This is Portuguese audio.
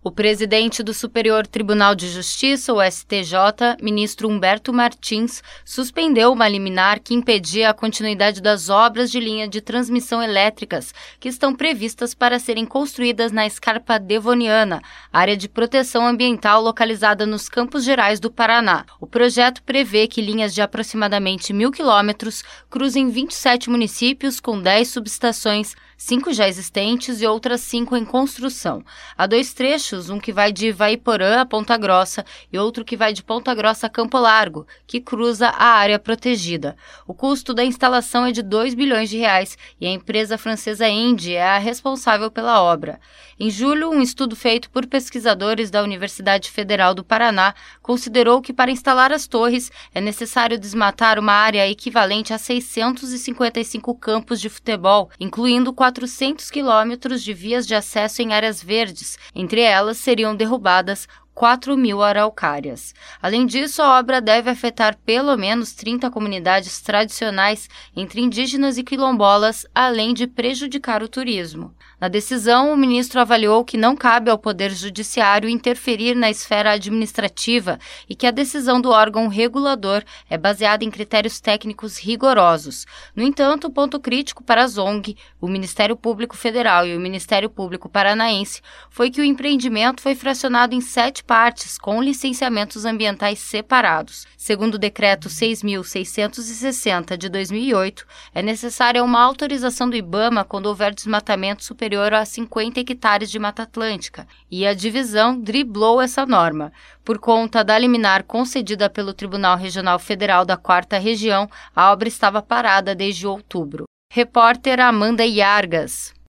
O presidente do Superior Tribunal de Justiça, o STJ, ministro Humberto Martins, suspendeu uma liminar que impedia a continuidade das obras de linha de transmissão elétricas que estão previstas para serem construídas na Scarpa Devoniana, área de proteção ambiental localizada nos Campos Gerais do Paraná. O projeto prevê que linhas de aproximadamente 1.000 quilômetros cruzem 27 municípios com 10 subestações, 5 já existentes e outras 5 em construção. Há 2 trechos, um que vai de Ivaiporã a Ponta Grossa e outro que vai de Ponta Grossa a Campo Largo, que cruza a área protegida. O custo da instalação é de 2 bilhões de reais e a empresa francesa Engie é a responsável pela obra. Em julho, um estudo feito por pesquisadores da Universidade Federal do Paraná considerou que para instalar as torres é necessário desmatar uma área equivalente a 655 campos de futebol, incluindo 400 quilômetros de vias de acesso em áreas verdes. Entre elas seriam derrubadas 4.000 araucárias. Além disso, a obra deve afetar pelo menos 30 comunidades tradicionais entre indígenas e quilombolas, além de prejudicar o turismo. Na decisão, o ministro avaliou que não cabe ao Poder Judiciário interferir na esfera administrativa e que a decisão do órgão regulador é baseada em critérios técnicos rigorosos. No entanto, o ponto crítico para a ZONG, o Ministério Público Federal e o Ministério Público Paranaense foi que o empreendimento foi fracionado em 7 partes, com licenciamentos ambientais separados. Segundo o Decreto 6.660 de 2008, é necessária uma autorização do IBAMA quando houver desmatamento superior a 50 hectares de Mata Atlântica, e a divisão driblou essa norma. Por conta da liminar concedida pelo Tribunal Regional Federal da 4ª Região, a obra estava parada desde outubro. Repórter Amanda Iargas.